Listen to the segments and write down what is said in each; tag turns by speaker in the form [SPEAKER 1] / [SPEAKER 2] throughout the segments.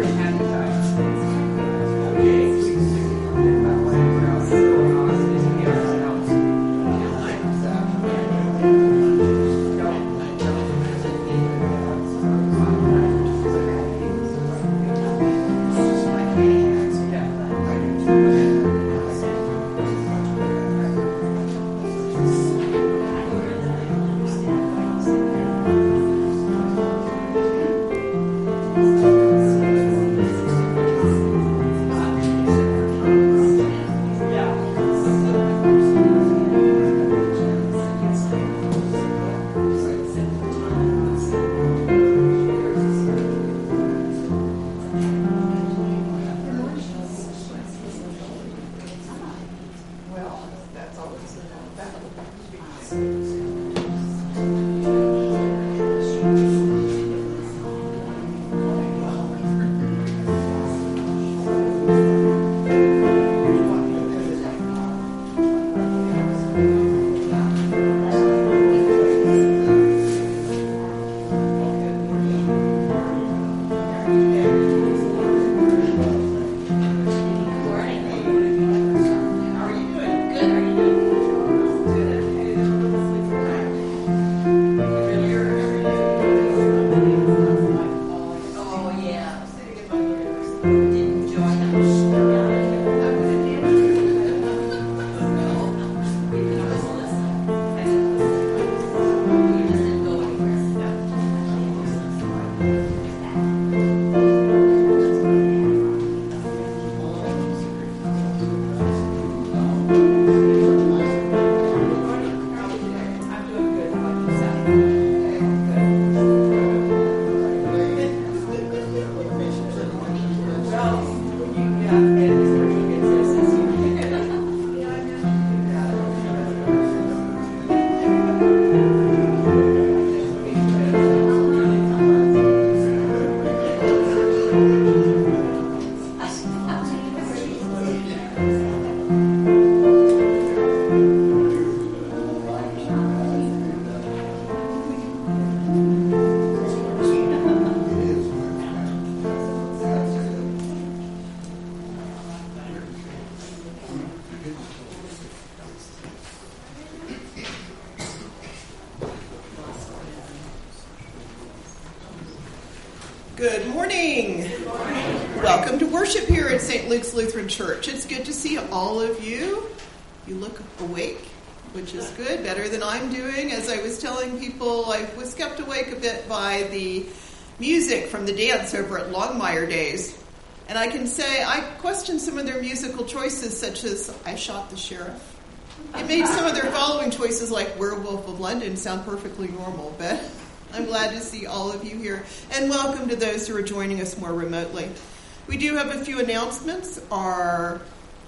[SPEAKER 1] Good morning. Good morning. Welcome to worship here at St. Luke's Lutheran Church. It's good to see all of you. You look awake, which is good, better than I'm doing. As I was telling people, I was kept awake a bit by the music from the dance over at Longmire Days. And I can say I questioned some of their musical choices, such as I Shot the Sheriff. It made some of their following choices, like Werewolf of London, sound perfectly normal, but I'm glad to see all of you here, and welcome to those who are joining us more remotely. We do have a few announcements. Our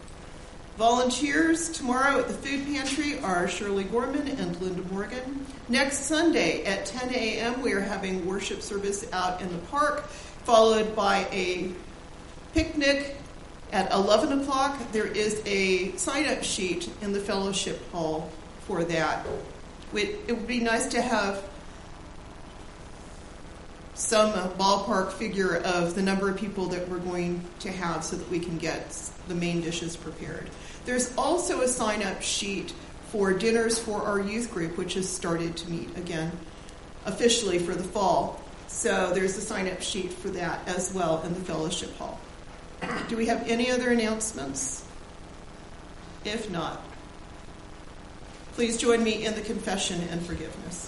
[SPEAKER 1] volunteers tomorrow at the food pantry are Shirley Gorman and Linda Morgan. Next Sunday at 10 a.m. we are having worship service out in the park, followed by a picnic at 11 o'clock. There is a sign-up sheet in the fellowship hall for that. It would be nice to have some ballpark figure of the number of people that we're going to have so that we can get the main dishes prepared. There's also a sign-up sheet for dinners for our youth group, which has started to meet again officially for the fall. So there's a sign-up sheet for that as well in the fellowship hall. Do we have any other announcements? If not, please join me in the confession and forgiveness.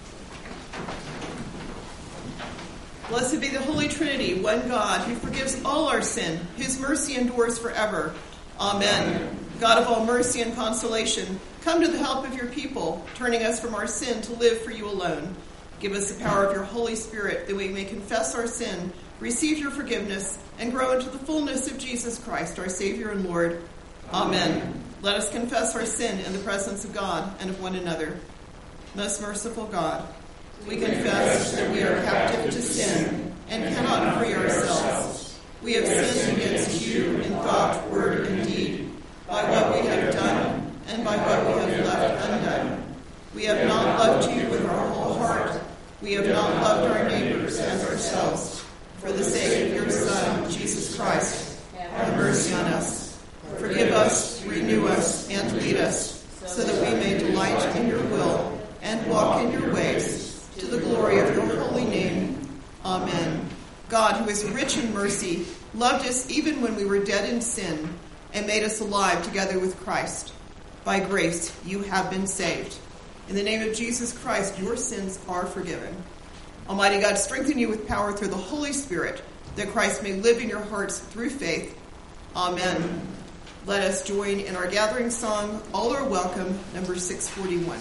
[SPEAKER 1] Blessed be the Holy Trinity, one God, who forgives all our sin, whose mercy endures forever. Amen. God of all mercy and consolation, come to the help of your people, turning us from our sin to live for you alone. Give us the power of your Holy Spirit, that we may confess our sin, receive your forgiveness, and grow into the fullness of Jesus Christ, our Savior and Lord. Amen. Let us confess our sin in the presence of God and of one another. Most merciful God, we confess that we are captive to sin and cannot free ourselves. We have sinned against you in thought, word, and deed, by what we have done and by what we have left undone. We have not loved you with our whole heart. We have not loved our neighbors as ourselves. For the sake of your Son, rich in mercy, loved us even when we were dead in sin, and made us alive together with Christ. By grace you have been saved. In the name of Jesus Christ, your sins are forgiven. Almighty God, strengthen you with power through the Holy Spirit, that Christ may live in your hearts through faith. Amen. Let us join in our gathering song, All Are Welcome, number 641.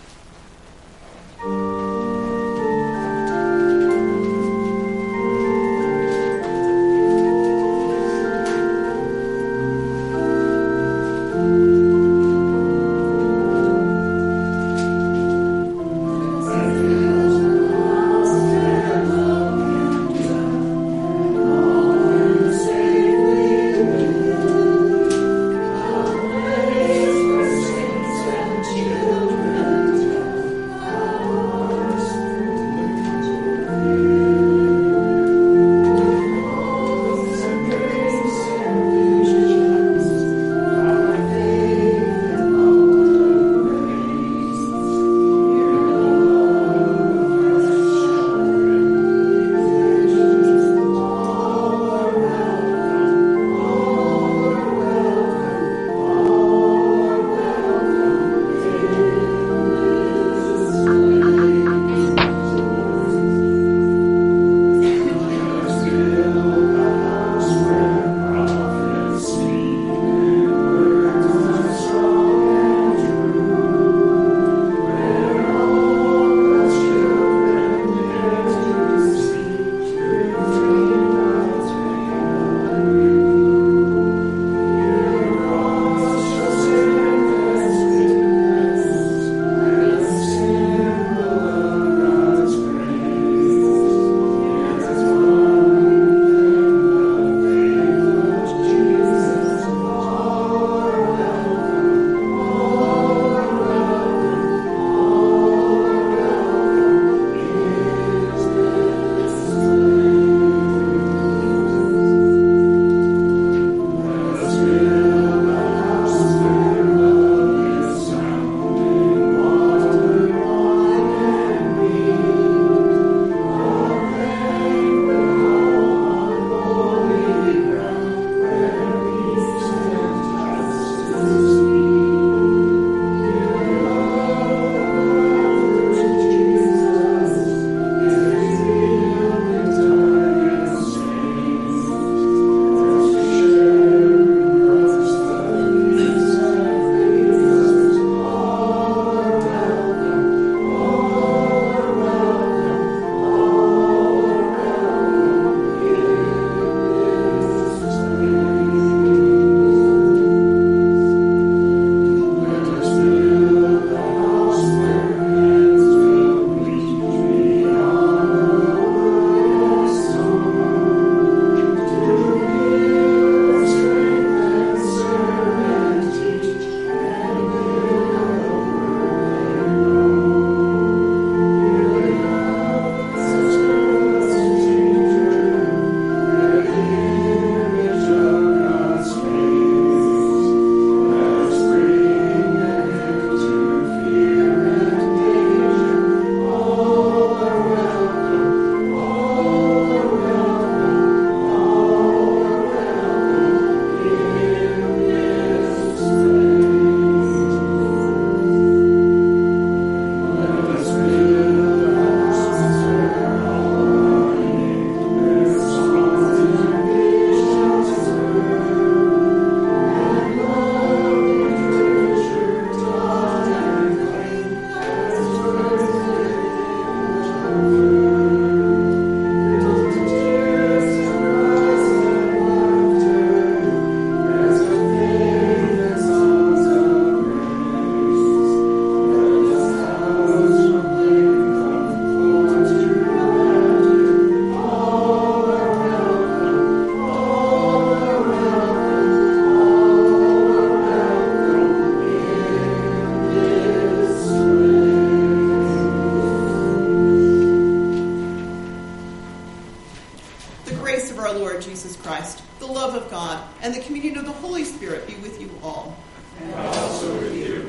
[SPEAKER 1] and the communion of the Holy Spirit be with you all.
[SPEAKER 2] And also with you.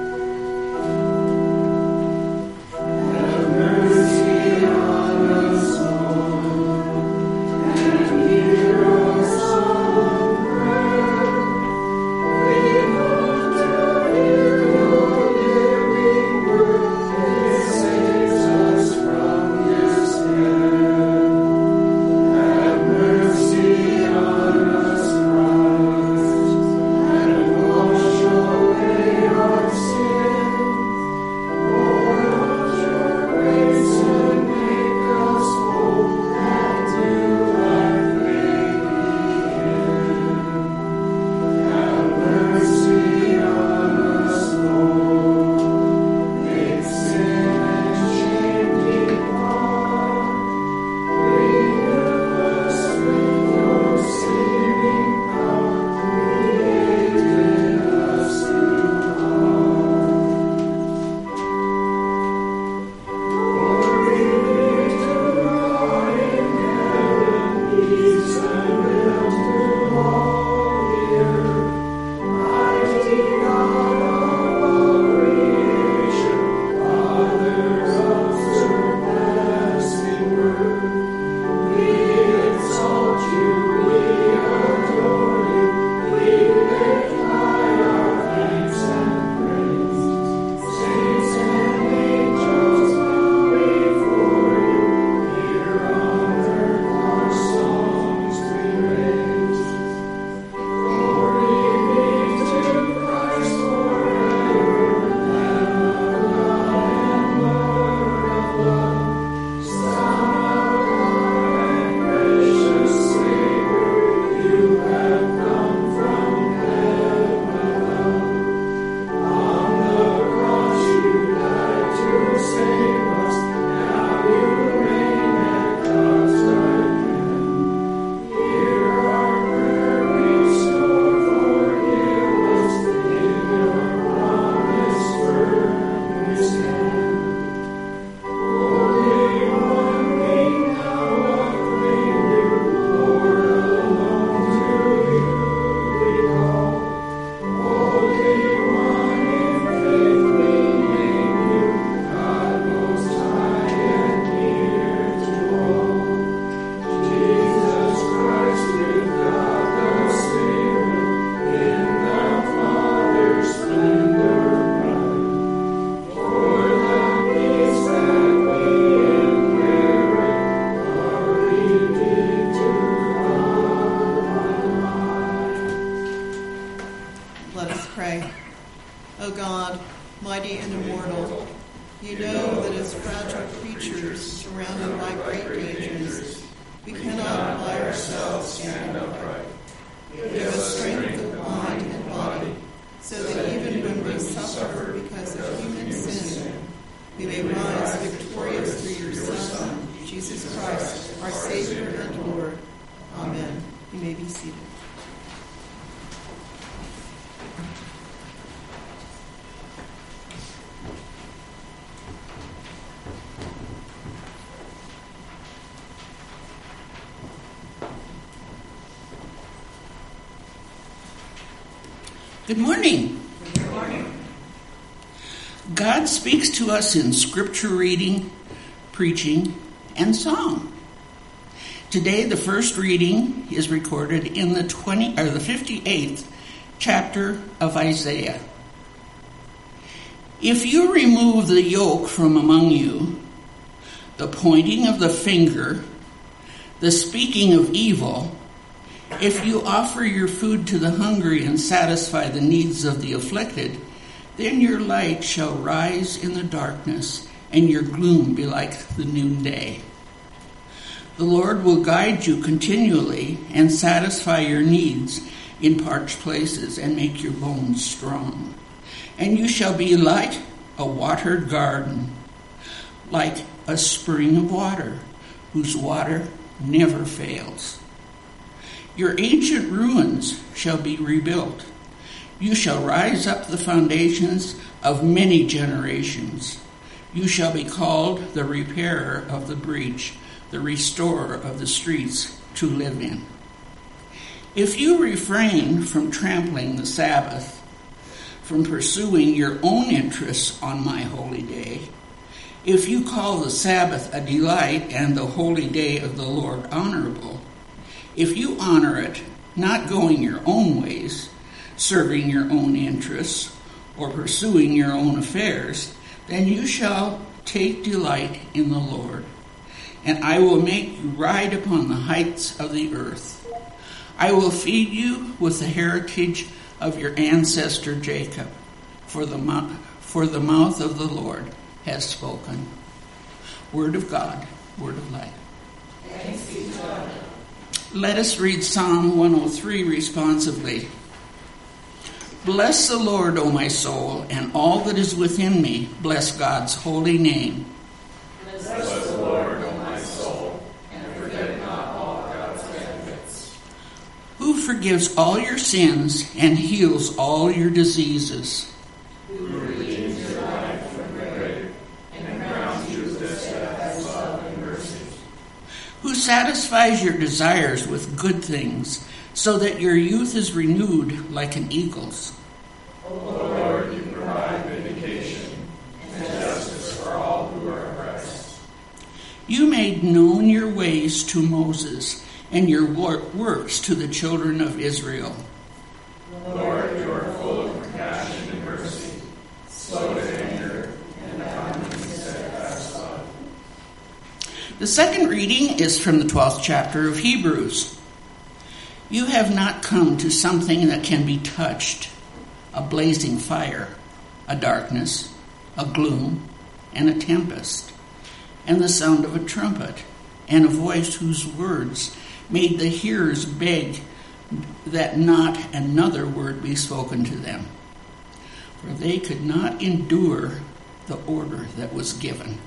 [SPEAKER 3] Have mercy on us.
[SPEAKER 1] God, mighty and immortal. You know that as fragile creatures surrounded by great dangers, we cannot by ourselves stand upright. Give us strength of mind and body, so that even when we suffer because of human sin, we may rise victorious through your Son, Jesus Christ, our Savior and Lord. Amen. You may be seated.
[SPEAKER 3] Good morning.
[SPEAKER 1] Good morning.
[SPEAKER 3] God speaks to us in scripture reading, preaching, and song. Today, the first reading is recorded in the 58th chapter of Isaiah. If you remove the yoke from among you, the pointing of the finger, the speaking of evil, if you offer your food to the hungry and satisfy the needs of the afflicted, then your light shall rise in the darkness, and your gloom be like the noonday. The Lord will guide you continually and satisfy your needs in parched places and make your bones strong. And you shall be like a watered garden, like a spring of water, whose water never fails. Your ancient ruins shall be rebuilt. You shall rise up the foundations of many generations. You shall be called the repairer of the breach, the restorer of the streets to live in. If you refrain from trampling the Sabbath, from pursuing your own interests on my holy day, if you call the Sabbath a delight and the holy day of the Lord honorable, if you honor it, not going your own ways, serving your own interests, or pursuing your own affairs, then you shall take delight in the Lord, and I will make you ride upon the heights of the earth. I will feed you with the heritage of your ancestor Jacob, for the mouth of the Lord has spoken. Word of God, word of life.
[SPEAKER 1] Thanks be to God.
[SPEAKER 3] Let us read Psalm 103 responsively. Bless the Lord, O my soul, and all that is within me. Bless God's holy name.
[SPEAKER 2] Bless the Lord, O my soul, and forget not all God's benefits.
[SPEAKER 3] Who forgives all your sins and heals all your diseases.
[SPEAKER 2] Who redeems your life from the grave and crowns you with steadfast love and mercy.
[SPEAKER 3] Who satisfies your desires with good things, so that your youth is renewed like an eagle's.
[SPEAKER 2] O Lord, you provide vindication and justice for all who are oppressed.
[SPEAKER 3] You made known your ways to Moses, and your works to the children of Israel.
[SPEAKER 2] Lord, you are full of compassion and mercy, slow to anger, and abounding in steadfast love.
[SPEAKER 3] The second reading is from the 12th chapter of Hebrews. You have not come to something that can be touched, a blazing fire, a darkness, a gloom, and a tempest, and the sound of a trumpet, and a voice whose words made the hearers beg that not another word be spoken to them, for they could not endure the order that was given.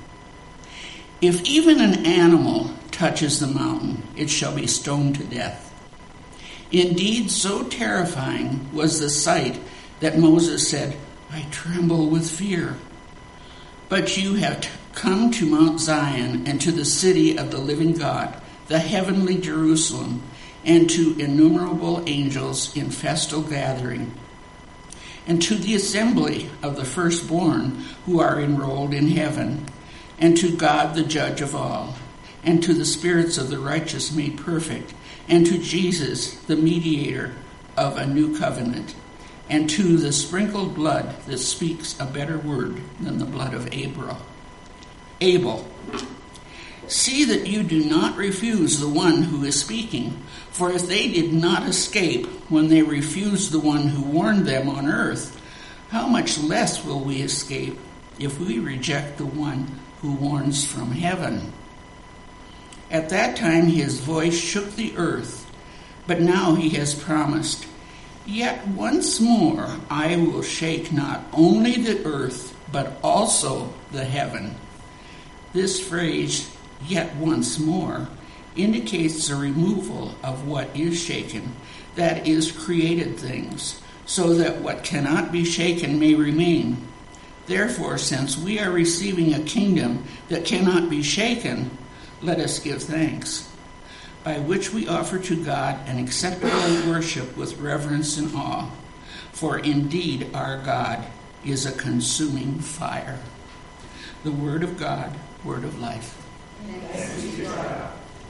[SPEAKER 3] If even an animal touches the mountain, it shall be stoned to death. Indeed, so terrifying was the sight that Moses said, I tremble with fear. But you have come to Mount Zion and to the city of the living God, the heavenly Jerusalem, and to innumerable angels in festal gathering, and to the assembly of the firstborn who are enrolled in heaven, and to God the judge of all, and to the spirits of the righteous made perfect, and to Jesus, the mediator of a new covenant, and to the sprinkled blood that speaks a better word than the blood of Abel. See that you do not refuse the one who is speaking, for if they did not escape when they refused the one who warned them on earth, how much less will we escape if we reject the one who warns from heaven? At that time his voice shook the earth, but now he has promised, "Yet once more I will shake not only the earth, but also the heaven." This phrase, "yet once more," indicates the removal of what is shaken, that is, created things, so that what cannot be shaken may remain. Therefore, since we are receiving a kingdom that cannot be shaken, let us give thanks, by which we offer to God an acceptable worship with reverence and awe. For indeed our God is a consuming fire. The word of God, word of life.
[SPEAKER 2] Thanks be to God.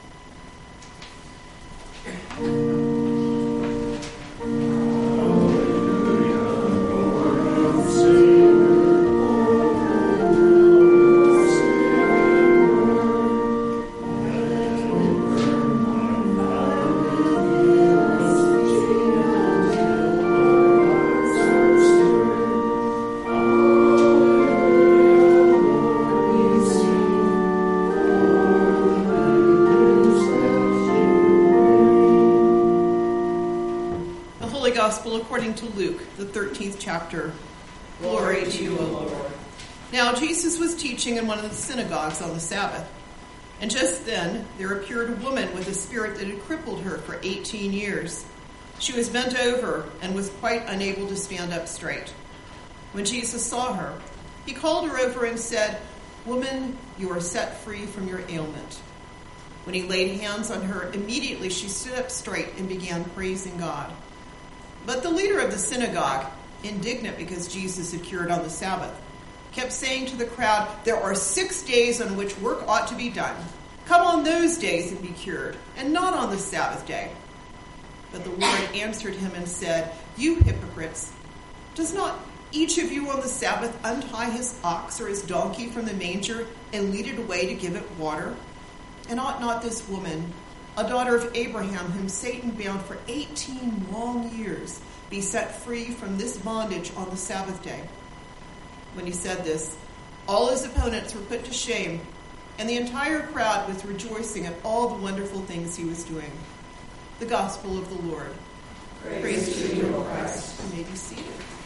[SPEAKER 1] Gospel according to Luke, the 13th chapter. Glory to you, O Lord. Now Jesus was teaching in one of the synagogues on the Sabbath. And just then there appeared a woman with a spirit that had crippled her for 18 years. She was bent over and was quite unable to stand up straight. When Jesus saw her, he called her over and said, "Woman, you are set free from your ailment." When he laid hands on her, immediately she stood up straight and began praising God. But the leader of the synagogue, indignant because Jesus had cured on the Sabbath, kept saying to the crowd, "There are 6 days on which work ought to be done. Come on those days and be cured, and not on the Sabbath day." But the Lord answered him and said, "You hypocrites, does not each of you on the Sabbath untie his ox or his donkey from the manger and lead it away to give it water? And ought not this woman, a daughter of Abraham, whom Satan bound for 18 long years, be set free from this bondage on the Sabbath day?" When he said this, all his opponents were put to shame, and the entire crowd was rejoicing at all the wonderful things he was doing. The Gospel of the Lord. Praise to you, O Christ. You may be seated.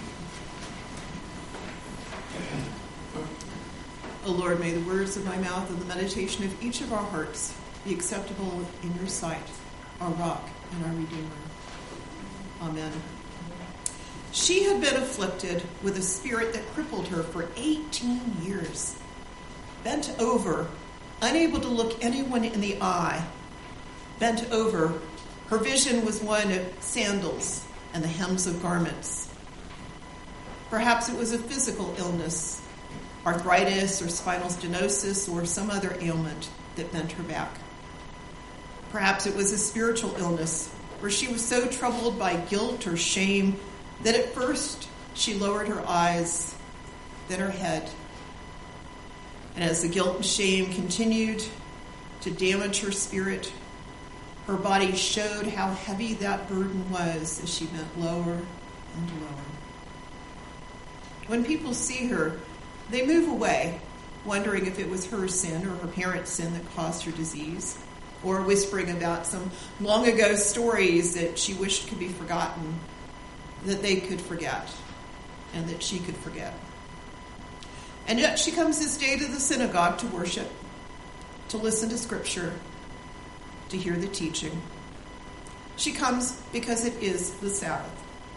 [SPEAKER 1] O Lord, may the words of my mouth and the meditation of each of our hearts be acceptable in your sight, our rock and our Redeemer. Amen. She had been afflicted with a spirit that crippled her for 18 years. Bent over, unable to look anyone in the eye. Bent over, her vision was one of sandals and the hems of garments. Perhaps it was a physical illness, arthritis or spinal stenosis or some other ailment that bent her back. Perhaps it was a spiritual illness where she was so troubled by guilt or shame that at first she lowered her eyes, then her head. And as the guilt and shame continued to damage her spirit, her body showed how heavy that burden was as she bent lower and lower. When people see her, they move away, wondering if it was her sin or her parents' sin that caused her disease, or whispering about some long-ago stories that she wished could be forgotten, that they could forget, and that she could forget. And yet she comes this day to the synagogue to worship, to listen to Scripture, to hear the teaching. She comes because it is the Sabbath.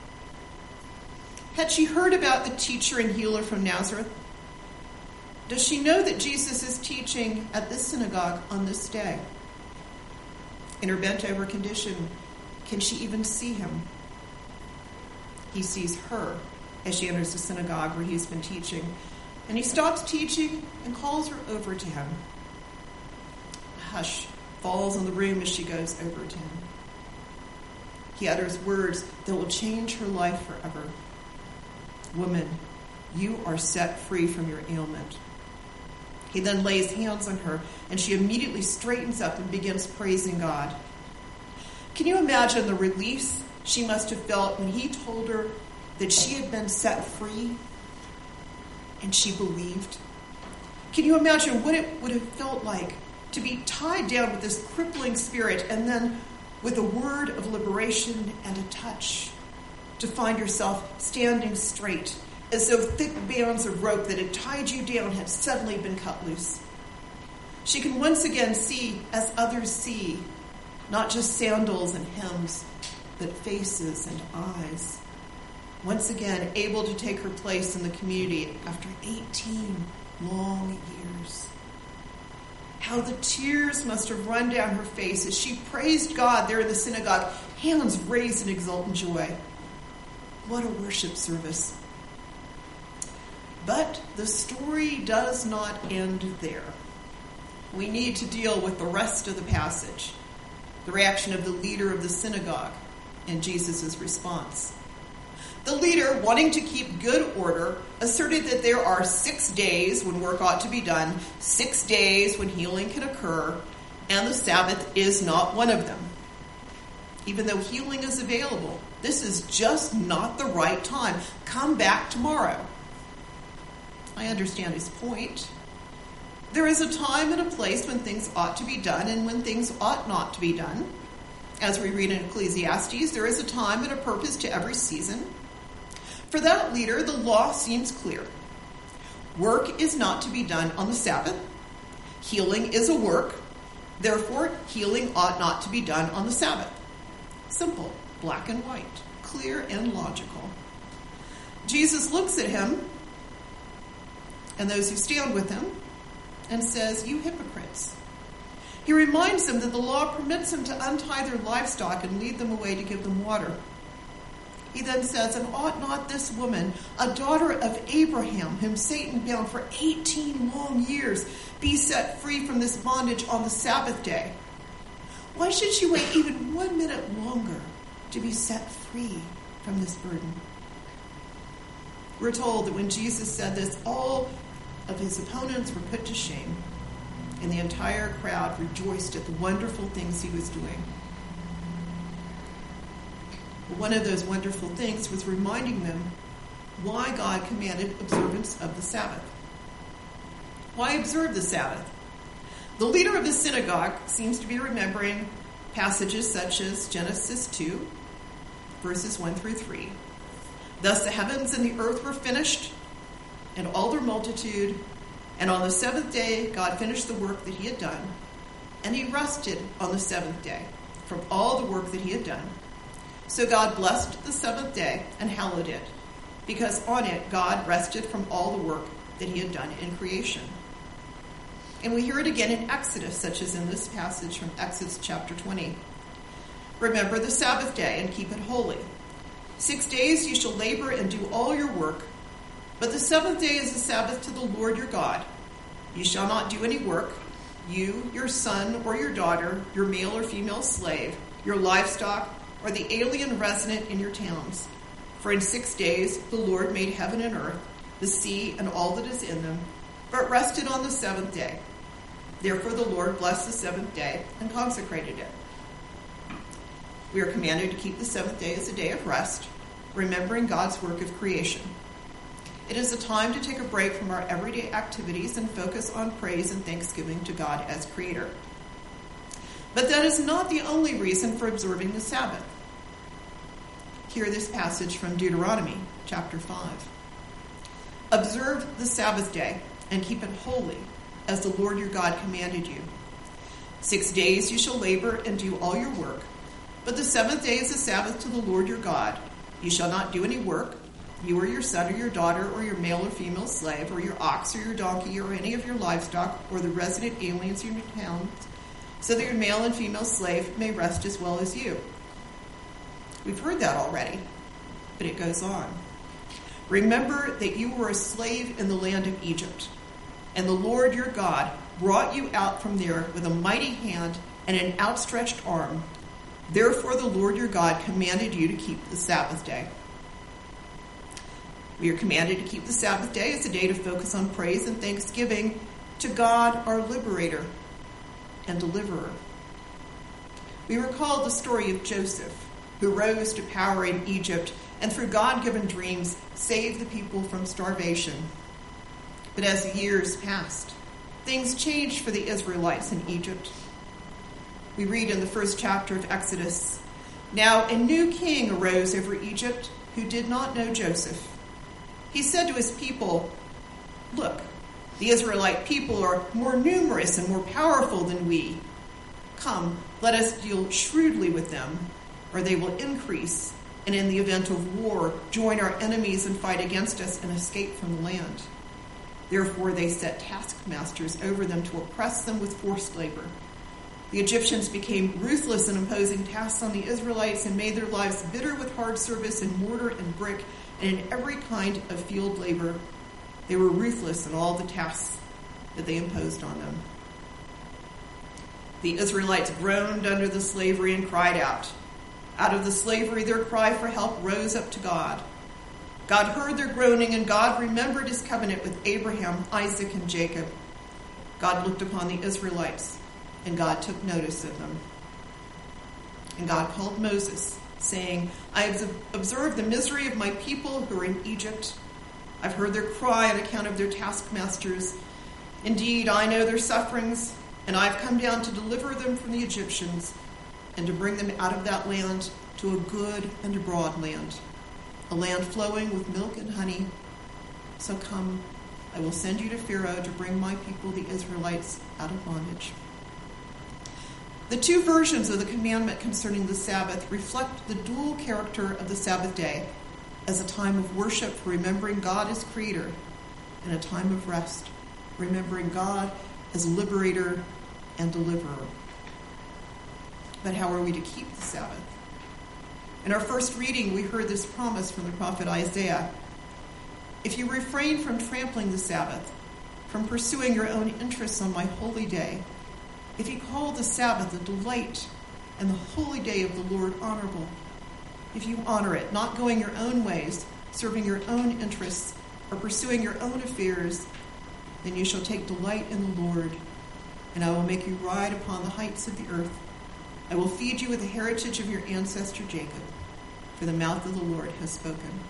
[SPEAKER 1] Had she heard about the teacher and healer from Nazareth? Does she know that Jesus is teaching at this synagogue on this day? In her bent-over condition, can she even see him? He sees her as she enters the synagogue where he's been teaching, and he stops teaching and calls her over to him. A hush falls on the room as she goes over to him. He utters words that will change her life forever. "Woman, you are set free from your ailment." He then lays hands on her, and she immediately straightens up and begins praising God. Can you imagine the relief she must have felt when he told her that she had been set free, and she believed. Can you imagine what it would have felt like to be tied down with this crippling spirit, and then with a word of liberation and a touch, to find yourself standing straight, as though thick bands of rope that had tied you down had suddenly been cut loose. She can once again see as others see, not just sandals and hems, but faces and eyes. Once again, able to take her place in the community after 18 long years. How the tears must have run down her face as she praised God there in the synagogue, hands raised in exultant joy. What a worship service. But the story does not end there. We need to deal with the rest of the passage, the reaction of the leader of the synagogue, and Jesus' response. The leader, wanting to keep good order, asserted that there are 6 days when work ought to be done, 6 days when healing can occur, and the Sabbath is not one of them. Even though healing is available, this is just not the right time. Come back tomorrow. I understand his point. There is a time and a place when things ought to be done and when things ought not to be done. As we read in Ecclesiastes, there is a time and a purpose to every season. For that leader, the law seems clear. Work is not to be done on the Sabbath. Healing is a work. Therefore, healing ought not to be done on the Sabbath. Simple, black and white, clear and logical. Jesus looks at him and those who stand with him and says, "You hypocrites." He reminds them that the law permits them to untie their livestock and lead them away to give them water. He then says, "And ought not this woman, a daughter of Abraham, whom Satan bound for 18 long years, be set free from this bondage on the Sabbath day? Why should she wait even 1 minute longer to be set free from this burden?" We're told that when Jesus said this, all of his opponents were put to shame, and the entire crowd rejoiced at the wonderful things he was doing. One of those wonderful things was reminding them why God commanded observance of the Sabbath. Why observe the Sabbath? The leader of the synagogue seems to be remembering passages such as Genesis 2, verses 1 through 3. Thus the heavens and the earth were finished, and all their multitude, and on the seventh day God finished the work that he had done, and he rested on the seventh day from all the work that he had done. So God blessed the seventh day and hallowed it, because on it God rested from all the work that he had done in creation. And we hear it again in Exodus, such as in this passage from Exodus chapter 20. Remember the Sabbath day and keep it holy. 6 days you shall labor and do all your work, but the seventh day is the Sabbath to the Lord your God. You shall not do any work, you, your son or your daughter, your male or female slave, your livestock, or the alien resident in your towns. For in 6 days the Lord made heaven and earth, the sea and all that is in them, but rested on the seventh day. Therefore the Lord blessed the seventh day and consecrated it. We are commanded to keep the seventh day as a day of rest, remembering God's work of creation. It is a time to take a break from our everyday activities and focus on praise and thanksgiving to God as Creator. But that is not the only reason for observing the Sabbath. Hear this passage from Deuteronomy chapter 5. Observe the Sabbath day and keep it holy, as the Lord your God commanded you. 6 days you shall labor and do all your work, but the seventh day is the Sabbath to the Lord your God. You shall not do any work, you or your son or your daughter or your male or female slave or your ox or your donkey or any of your livestock or the resident aliens in your towns, so that your male and female slave may rest as well as you. We've heard that already, but it goes on. Remember that you were a slave in the land of Egypt, and the Lord your God brought you out from there with a mighty hand and an outstretched arm. Therefore the Lord your God commanded you to keep the Sabbath day. We are commanded to keep the Sabbath day as a day to focus on praise and thanksgiving to God, our liberator and deliverer. We recall the story of Joseph who rose to power in Egypt and through God-given dreams saved the people from starvation. But as the years passed, things changed for the Israelites in Egypt. We read in the first chapter of Exodus, "Now a new king arose over Egypt who did not know Joseph. He said to his people, 'Look, the Israelite people are more numerous and more powerful than we. Come, let us deal shrewdly with them, or they will increase, and in the event of war, join our enemies and fight against us and escape from the land.' Therefore they set taskmasters over them to oppress them with forced labor. The Egyptians became ruthless in imposing tasks on the Israelites and made their lives bitter with hard service in mortar and brick and in every kind of field labor. They were ruthless in all the tasks that they imposed on them. The Israelites groaned under the slavery and cried out. Out of the slavery, their cry for help rose up to God. God heard their groaning, and God remembered his covenant with Abraham, Isaac, and Jacob. God looked upon the Israelites, and God took notice of them. And God called Moses, saying, 'I have observed the misery of my people who are in Egypt. I've heard their cry on account of their taskmasters. Indeed, I know their sufferings, and I've come down to deliver them from the Egyptians and to bring them out of that land to a good and a broad land, a land flowing with milk and honey. So come, I will send you to Pharaoh to bring my people, the Israelites, out of bondage.'" The two versions of the commandment concerning the Sabbath reflect the dual character of the Sabbath day as a time of worship, remembering God as creator, and a time of rest, remembering God as liberator and deliverer. But how are we to keep the Sabbath? In our first reading, we heard this promise from the prophet Isaiah. "If you refrain from trampling the Sabbath, from pursuing your own interests on my holy day, if you call the Sabbath a delight and the holy day of the Lord honorable, if you honor it, not going your own ways, serving your own interests, or pursuing your own affairs, then you shall take delight in the Lord, and I will make you ride upon the heights of the earth. I will feed you with the heritage of your ancestor Jacob, for the mouth of the Lord has spoken."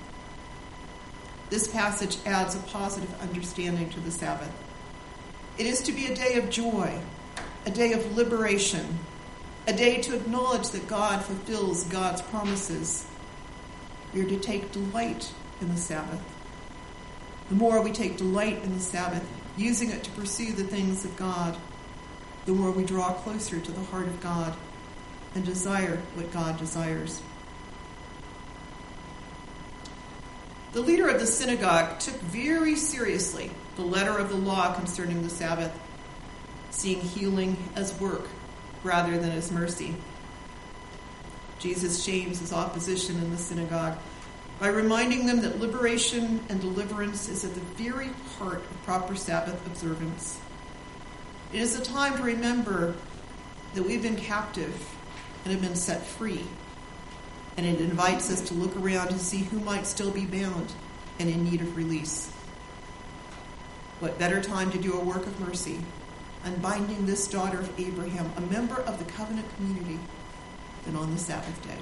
[SPEAKER 1] This passage adds a positive understanding to the Sabbath. It is to be a day of joy, a day of liberation, a day to acknowledge that God fulfills God's promises. We are to take delight in the Sabbath. The more we take delight in the Sabbath, using it to pursue the things of God, the more we draw closer to the heart of God and desire what God desires. The leader of the synagogue took very seriously the letter of the law concerning the Sabbath, seeing healing as work rather than as mercy. Jesus shames his opposition in the synagogue by reminding them that liberation and deliverance is at the very heart of proper Sabbath observance. It is a time to remember that we've been captive and have been set free, and it invites us to look around to see who might still be bound and in need of release. What better time to do a work of mercy, unbinding this daughter of Abraham, a member of the covenant community, than on the Sabbath day?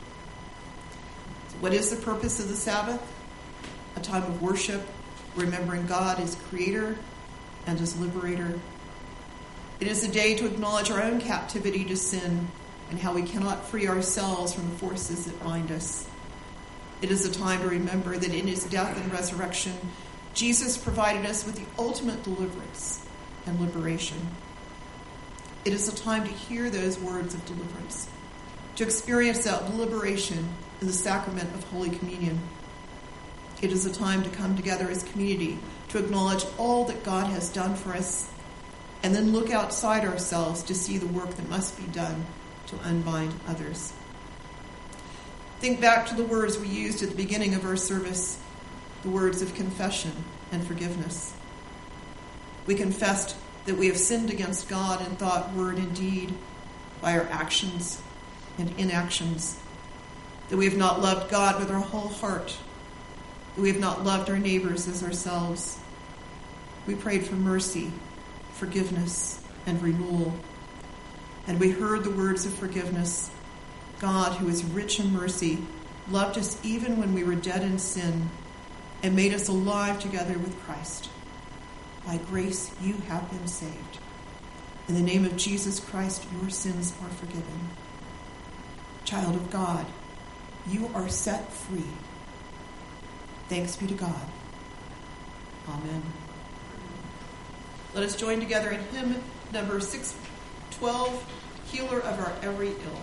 [SPEAKER 1] So what is the purpose of the Sabbath? A time of worship, remembering God as creator and as liberator. It is a day to acknowledge our own captivity to sin and how we cannot free ourselves from the forces that bind us. It is a time to remember that in his death and resurrection, Jesus provided us with the ultimate deliverance and liberation. It is a time to hear those words of deliverance, to experience that liberation in the sacrament of Holy Communion. It is a time to come together as community, to acknowledge all that God has done for us, and then look outside ourselves to see the work that must be done to unbind others. Think back to the words we used at the beginning of our service, the words of confession and forgiveness. We confessed that we have sinned against God in thought, word, and deed, by our actions and inactions, that we have not loved God with our whole heart, that we have not loved our neighbors as ourselves. We prayed for mercy, forgiveness, and renewal, and we heard the words of forgiveness. God, who is rich in mercy, loved us even when we were dead in sin and made us alive together with Christ. By grace you have been saved. In the name of Jesus Christ, your sins are forgiven. Child of God, you are set free. Thanks be to God. Amen. Let us join together in hymn number 612, Healer of Our Every Ill.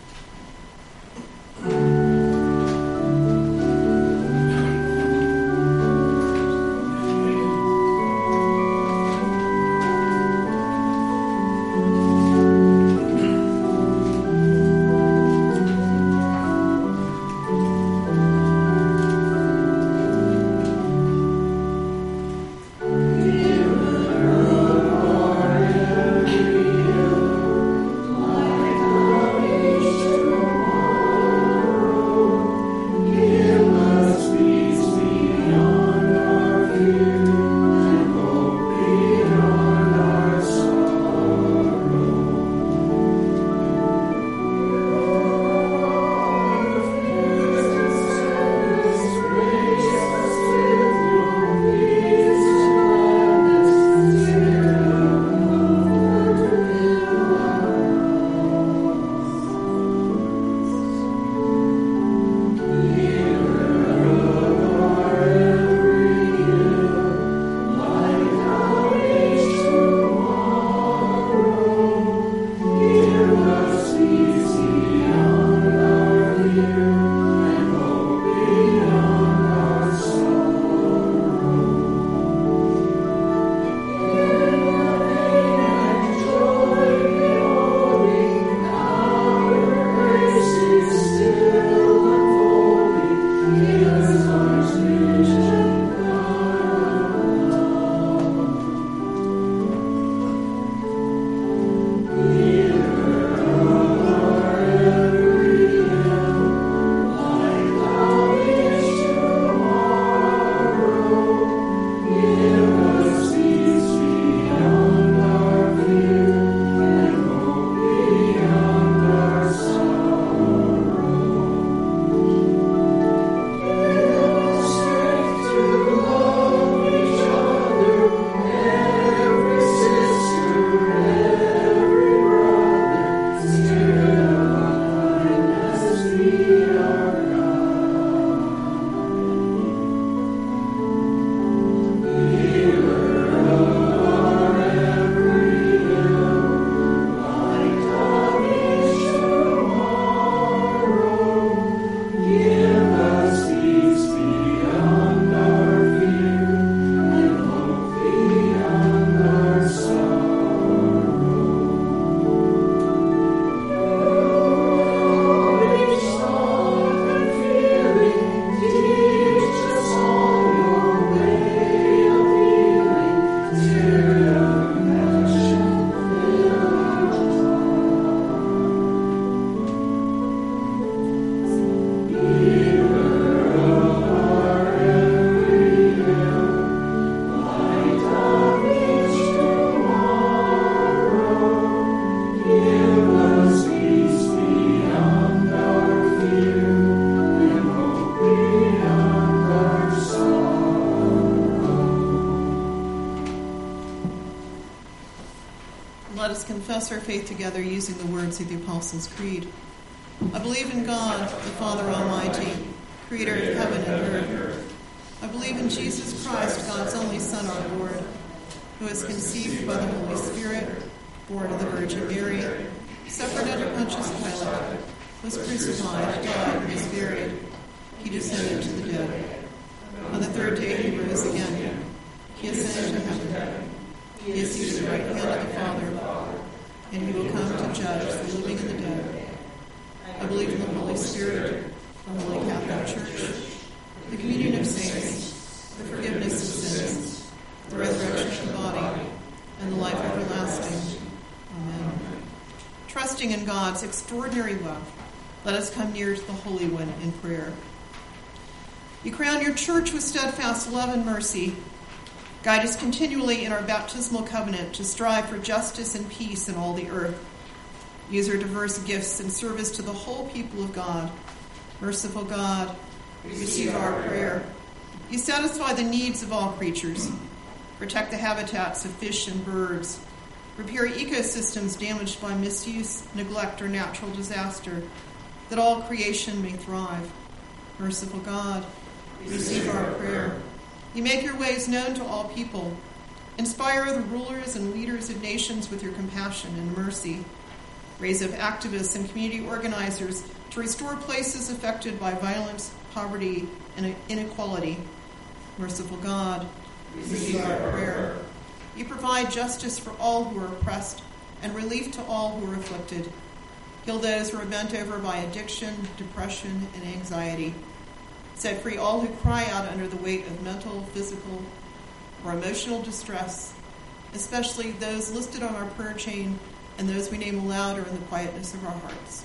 [SPEAKER 1] Let us confess our faith together using the words of the Apostles' Creed. I believe in God, the Father Almighty, creator of heaven and earth. I believe in Jesus Christ, God's only Son, our Lord, who was conceived by the Holy Spirit, born of the Virgin Mary, suffered under Pontius Pilate, was crucified, died, and was buried. He descended to the dead. On the third day he rose again. He ascended to heaven. He is seated at the right hand of the Father, and he will come to judge the living and the dead. I believe in the Holy Spirit, the Holy Catholic Church, the communion of saints, the forgiveness of sins, the resurrection of the body, and the life everlasting. Amen. Trusting in God's extraordinary love, let us come near to the Holy One in prayer. You crown your church with steadfast love and mercy. Guide us continually in our baptismal covenant to strive for justice and peace in all the earth. Use her diverse gifts in service to the whole people of God. Merciful God, receive our prayer. You satisfy the needs of all creatures. Protect the habitats of fish and birds. Repair ecosystems damaged by misuse, neglect, or natural disaster, that all creation may thrive. Merciful God, receive our prayer. You make your ways known to all people. Inspire the rulers and leaders of nations with your compassion and mercy. Raise up activists and community organizers to restore places affected by violence, poverty, and inequality. Merciful God, receive our prayer. You provide justice for all who are oppressed and relief to all who are afflicted. Heal those who are bent over by addiction, depression, and anxiety. Set free all who cry out under the weight of mental, physical, or emotional distress, especially those listed on our prayer chain and those we name aloud or in the quietness of our hearts.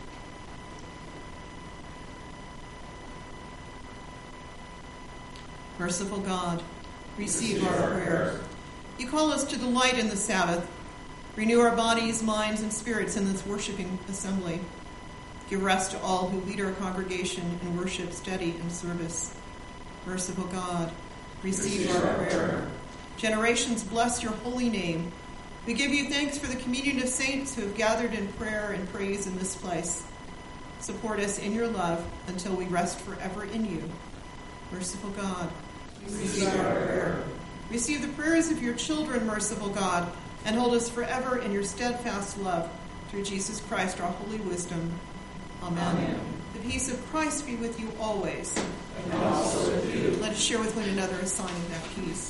[SPEAKER 1] Merciful God, receive our prayer. You call us to delight in the Sabbath. Renew our bodies, minds, and spirits in this worshiping assembly. Give rest to all who lead our congregation in worship, study, and service. Merciful God, receive our prayer. Generations bless your holy name. We give you thanks for the communion of saints who have gathered in prayer and praise in this place. Support us in your love until we rest forever in you. Merciful God, receive our prayer. Receive the prayers of your children, merciful God, and hold us forever in your steadfast love through Jesus Christ, our holy wisdom. Amen. Amen. The peace of Christ be with you always.
[SPEAKER 2] And also with you.
[SPEAKER 1] Let us share with one another a sign of that peace.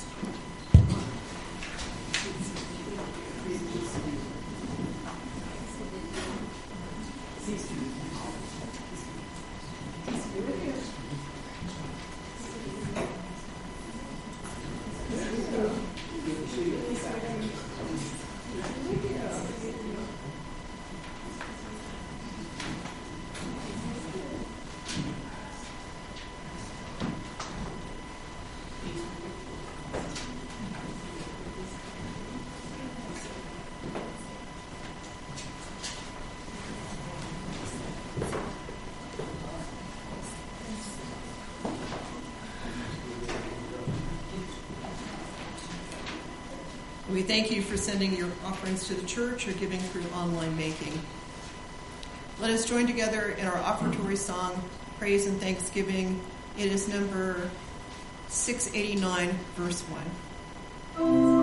[SPEAKER 1] We thank you for sending your offerings to the church or giving through online making. Let us join together in our offertory song, Praise and Thanksgiving. It is number 689, verse 1.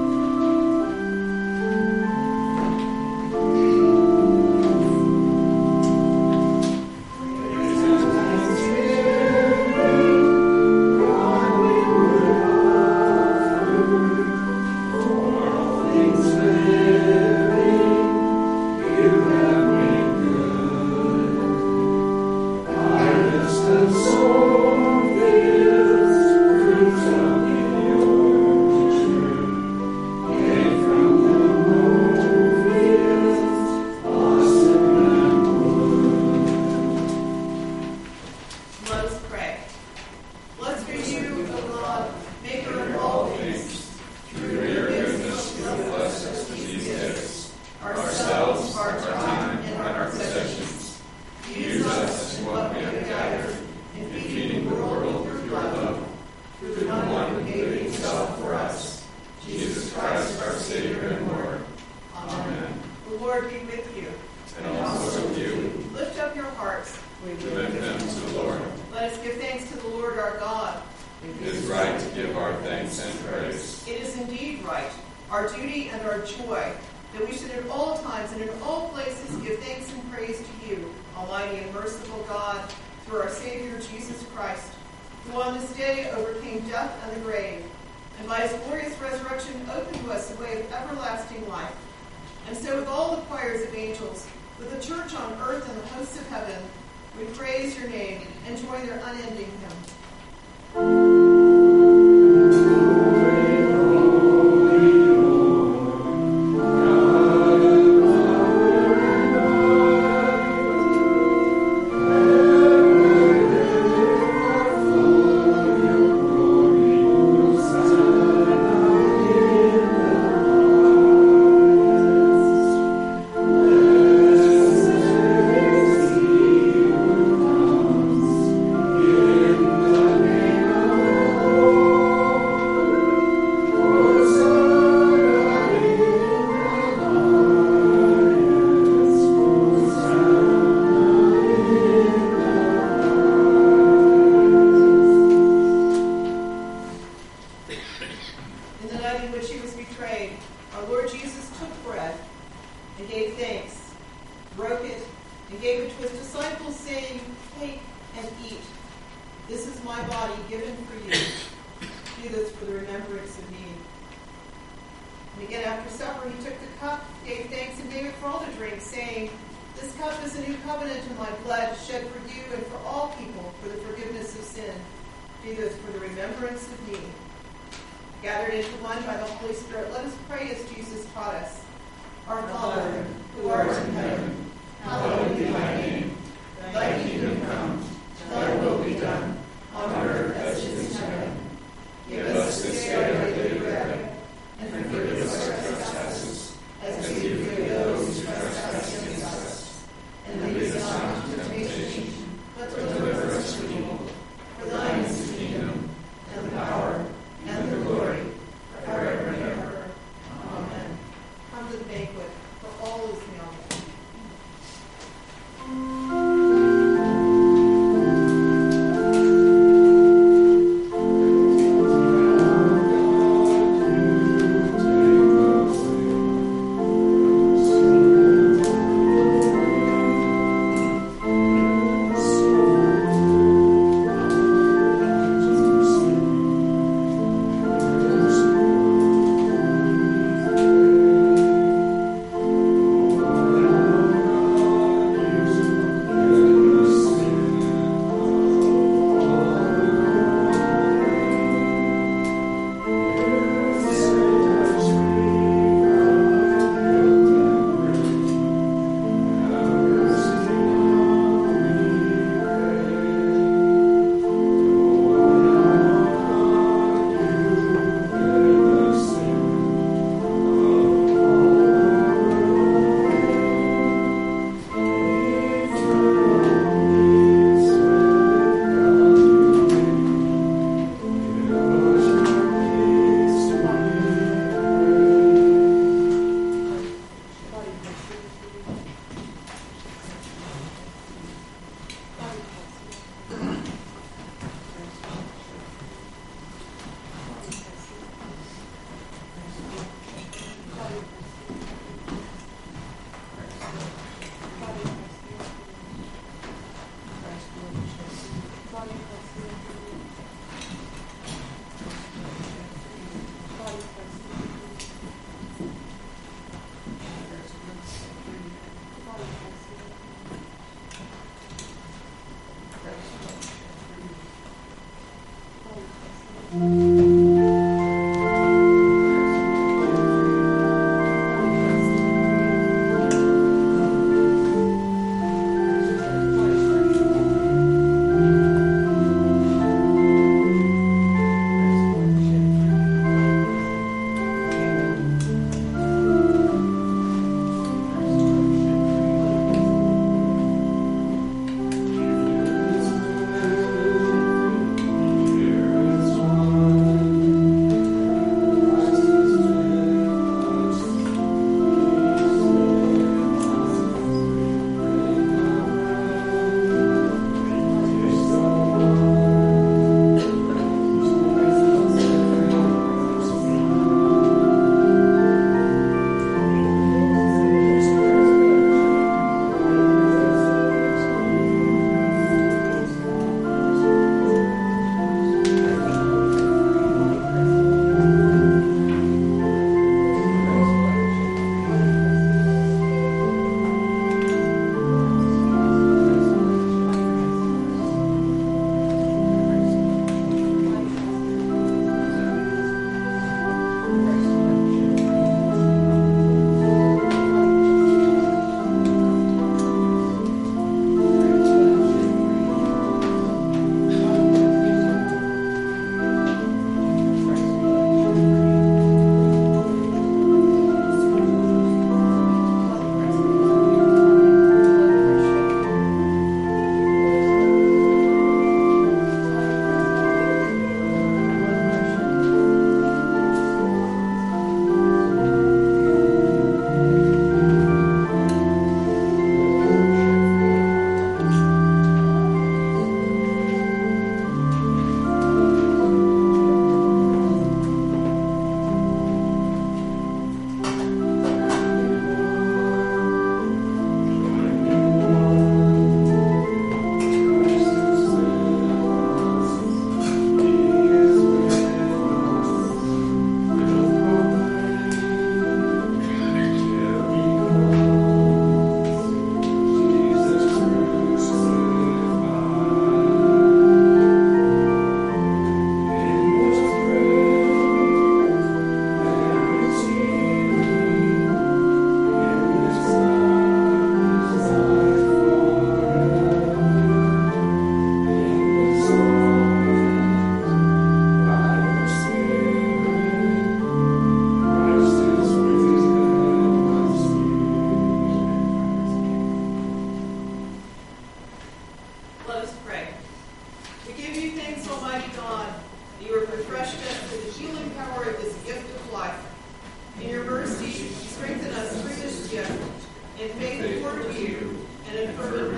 [SPEAKER 1] gave it to his disciples, saying, "Take and eat. This is my body given for you. Do this for the remembrance of me." And again, after supper, he took the cup, gave thanks, and gave it for all to drink, saying, "This cup is a new covenant in my blood, shed for you and for all people for the forgiveness of sin. Do this for the remembrance of me." Gathered into one by the Holy Spirit, let us pray as Jesus taught us. Our Father, who art in heaven, hallowed be thy name. Thy kingdom come, thy will be done, on earth as it is in heaven. Give us this day our daily bread, and forgive us our trespasses, as we forgive those who trespass against us. And lead us not into temptation, but deliver us from evil. For thine is the kingdom, and the power, and the glory, forever and ever. Amen. Come to the banquet, for all is now.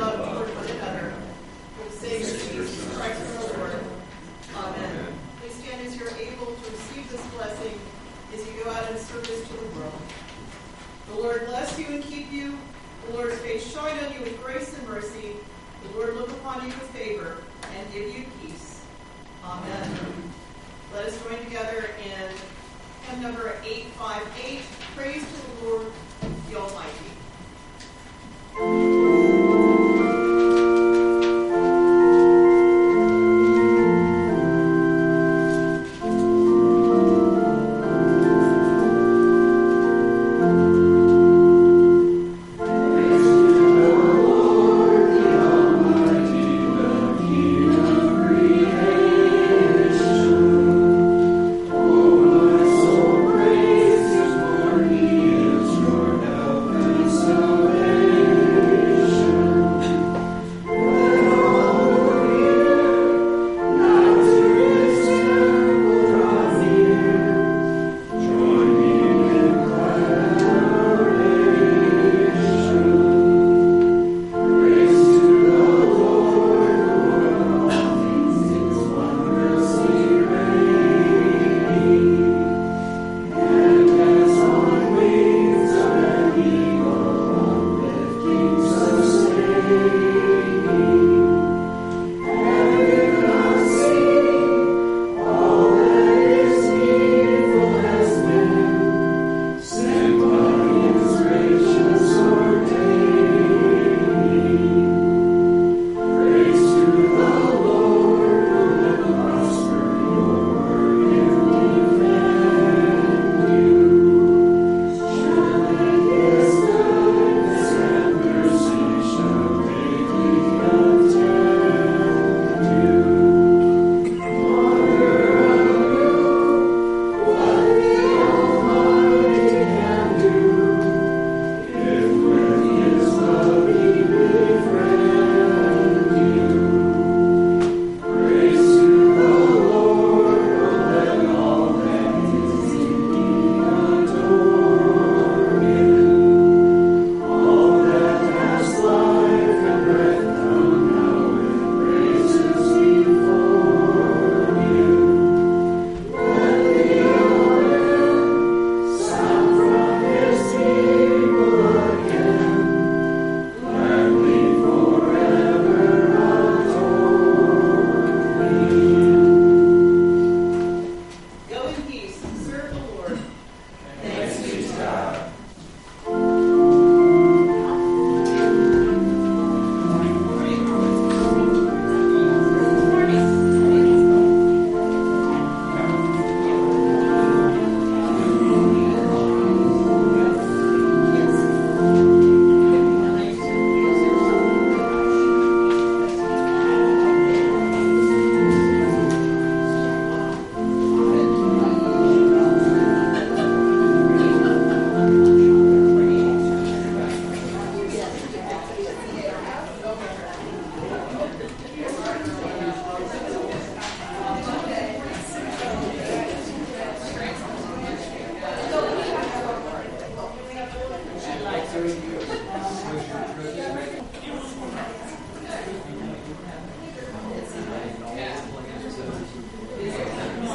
[SPEAKER 1] love toward one another. For the sake of Jesus Christ our Lord. Amen. Please stand as you're able to receive this blessing as you go out in service to the world. The Lord bless you and keep you. The Lord's face shine on you with grace and mercy. The Lord look upon you with favor and give you peace. Amen. Let us join together in hymn number 858, Praise to the Lord, the Almighty.